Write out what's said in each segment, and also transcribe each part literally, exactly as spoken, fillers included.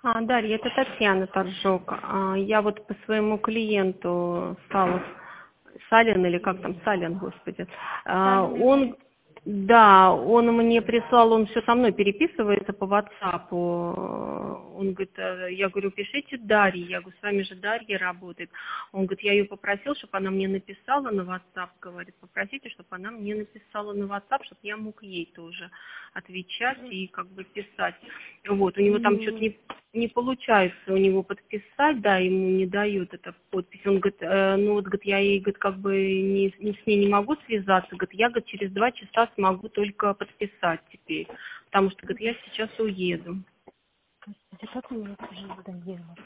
А, Дарья, это Татьяна Торжок. А, Я вот по своему клиенту стала Салин или как там, Салин, господи. А, Салин Иван. Он, да, он мне прислал, он все со мной переписывается по WhatsApp. Он говорит, э, я говорю, пишите Дарье. Я говорю, с вами же Дарья работает. Он говорит, я ее попросил, чтобы она мне написала на WhatsApp, говорит, попросите, чтобы она мне написала на WhatsApp, чтобы я мог ей тоже отвечать и как бы писать. Вот, у него там что-то не, не получается у него подписать, да, ему не дают эта подпись. Он говорит, э, ну вот, говорит, я ей, говорит, как бы не, не с ней не могу связаться, говорит, я, говорит, через два часа смогу только подписать теперь, потому что, говорит, я сейчас уеду. Господи, как мне это уже надоело.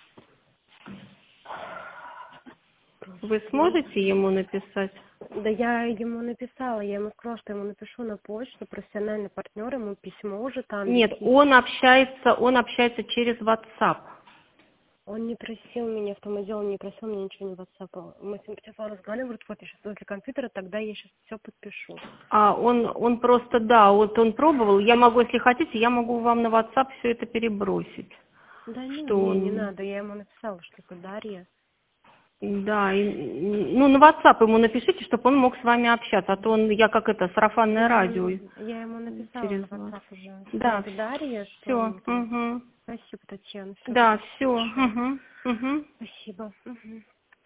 Вы сможете ему написать? Да я ему написала, я ему сказала, что ему напишу на почту, профессиональный партнер, ему письмо уже там Нет, висит. он общается, он общается через WhatsApp. Он не просил меня, в том и дело, он не просил меня ничего не ватсапал. Мы с ним по телефону разговаривали, говорит, вот я сейчас возле компьютера, тогда я сейчас все подпишу. А он, он просто, да, вот он пробовал. Я могу, если хотите, я могу вам на WhatsApp все это перебросить. Да не, Что не, не он, надо, я ему написала, что это Дарья. да, и, ну на WhatsApp ему напишите, чтобы он мог с вами общаться, а то он, я как это, сарафанное Я радио ему, я ему написала через на вас. WhatsApp уже, что Да, это Дарья, что все, он там. угу. Спасибо, Татьяна, все, Да, тогда все, хорошо. угу, угу. Спасибо. Мгм.